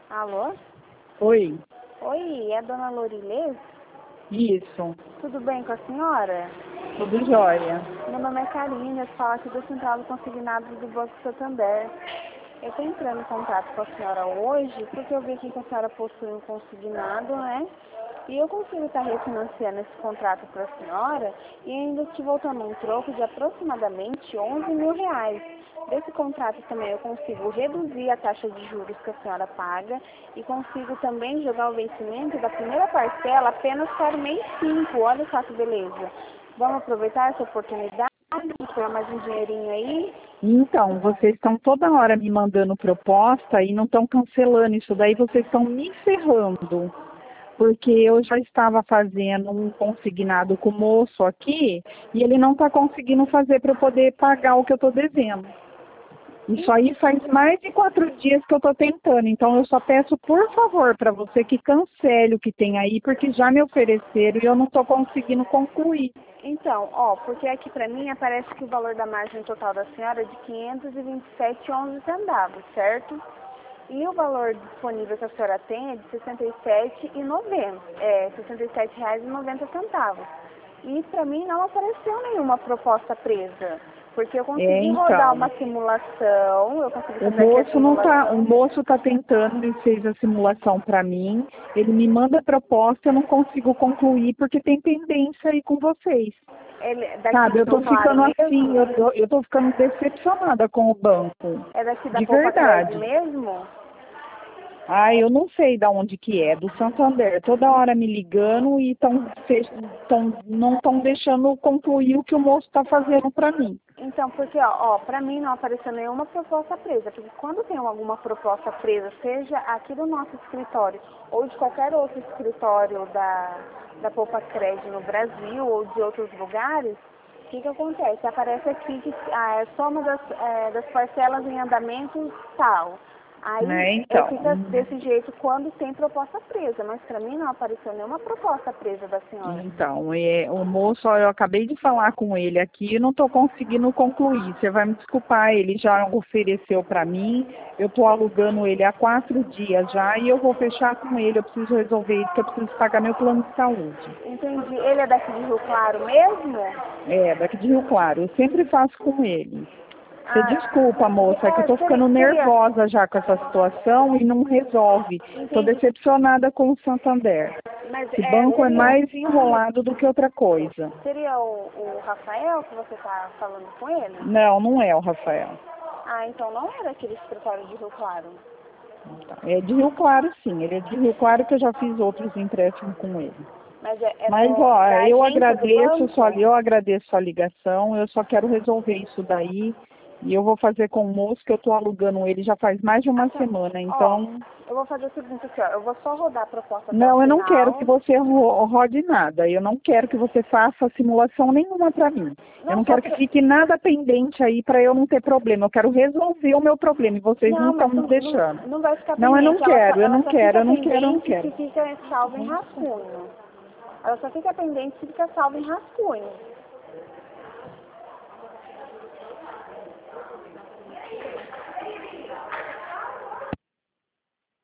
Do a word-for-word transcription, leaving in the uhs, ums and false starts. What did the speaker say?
Alô? Oi, Oi, é a dona Lorilês? isso, Tudo bem com a senhora? tudo jóia. Meu nome é Karine, eu falo aqui do Central do Consignado do Banco Santander. Eu estou entrando em contato com a senhora hoje porque eu vi aqui que a senhora possui um consignado, né? E eu consigo estar refinanciando esse contrato para a senhora e ainda te voltando um troco de aproximadamente onze mil reais. Desse contrato também eu consigo reduzir a taxa de juros que a senhora paga e consigo também jogar o vencimento da primeira parcela apenas para o mês cinco. Olha só que beleza. Vamos aproveitar essa oportunidade de tirar mais um dinheirinho aí? Então, vocês estão toda hora me mandando proposta e não estão cancelando isso daí, vocês estão me ferrando. Porque eu já estava fazendo um consignado com o moço aqui e ele não está conseguindo fazer para eu poder pagar o que eu estou devendo. Isso aí faz mais de quatro dias que eu estou tentando, então eu só peço, por favor, para você que cancele o que tem aí, porque já me ofereceram e eu não estou conseguindo concluir. Então, ó, porque aqui pra mim aparece que o valor da margem total da senhora é de quinhentos e vinte e sete vírgula onze centavos, certo? E o valor disponível que a senhora tem é de sessenta e sete reais e noventa, é, sessenta e sete reais e noventa centavos. E pra mim não apareceu nenhuma proposta presa, porque eu consegui É, então. rodar uma simulação, eu consegui O fazer aqui a moço não tá, o simulação. moço tá tentando e fez a simulação para mim. Ele me manda a proposta, eu não consigo concluir porque tem pendência aí com vocês. Ele, daqui Sabe, eu do tô Claro ficando assim, mesmo? eu tô, eu tô ficando decepcionada com o banco. É daqui da De Poupa Cred verdade. mesmo? Ah, eu não sei de onde que é, do Santander. Toda hora me ligando e tão, tão, não estão deixando eu concluir o que o moço está fazendo para mim. Então, porque, ó, ó, pra mim não apareceu nenhuma proposta presa, porque quando tem alguma proposta presa, seja aqui do nosso escritório ou de qualquer outro escritório da, da Poupa Cred no Brasil ou de outros lugares, o que que acontece? Aparece aqui que a soma das, é, das parcelas em andamento tal. Né? Aí é, Então, fica desse jeito quando tem proposta presa, mas pra mim não apareceu nenhuma proposta presa da senhora. então é, o moço, ó, eu acabei de falar com ele aqui e não estou conseguindo concluir. Você vai me desculpar, ele já ofereceu para mim, eu estou alugando ele há quatro dias já e eu vou fechar com ele, eu preciso resolver isso, porque eu preciso pagar meu plano de saúde. Entendi. Ele é daqui de Rio Claro mesmo? É, daqui de Rio Claro, eu sempre faço com ele. Você Ah, desculpa, moça, é que eu é, estou seria, ficando seria, nervosa já com essa situação e não resolve. Estou entendi, decepcionada com o Santander. mas Esse é, banco é seria, mais enrolado do que outra coisa. seria o, o Rafael que você está falando com ele? Não, não é o Rafael. Ah, então não era aquele escritório de Rio Claro. É de Rio Claro, sim. Ele é de Rio Claro que eu já fiz outros empréstimos com ele. Mas é, é Mas, do, ó, da eu agência do agradeço sua, banco? eu agradeço a ligação, eu só quero resolver isso daí. E eu vou fazer com o moço que eu estou alugando ele já faz mais de uma Ah, tá. semana, Ó, então. eu vou fazer o seguinte aqui, ó. Eu vou só rodar a proposta até o Não, eu não quero que final. você ro- rode nada. Eu não quero que você faça simulação nenhuma para mim. Eu Não, não só quero que pra... fique nada pendente aí para eu não ter problema. Eu quero resolver o meu problema e vocês não Não, estão mas me não, deixando. não, não vai ficar Não, eu não pendente. Ela só, quero, eu ela não só quero, fica eu não quero, eu não pendente se quero. fica salvo em rascunho. Ela só fica pendente se fica salvo em rascunho.